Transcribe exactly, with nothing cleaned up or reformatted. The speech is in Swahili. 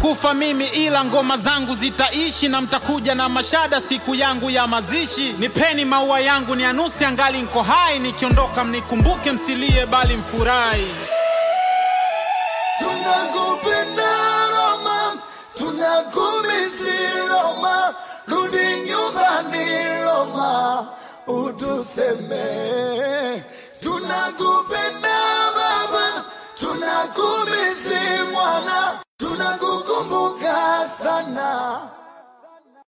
Nitakufa mimi ila ngoma zangu zitaishi, na mtakuja na mashada siku yangu ya mazishi. Nipeni maua yangu ni anusi angali niko hai, nikiondoka mnikumbuke msilie bali mfurahi. Tunakupenda Roma, tunakumisi Roma, rudi nyumbani Roma, utuseme. Tunakupenda baba, tunakumisi mwana, tunakukumbuka sana.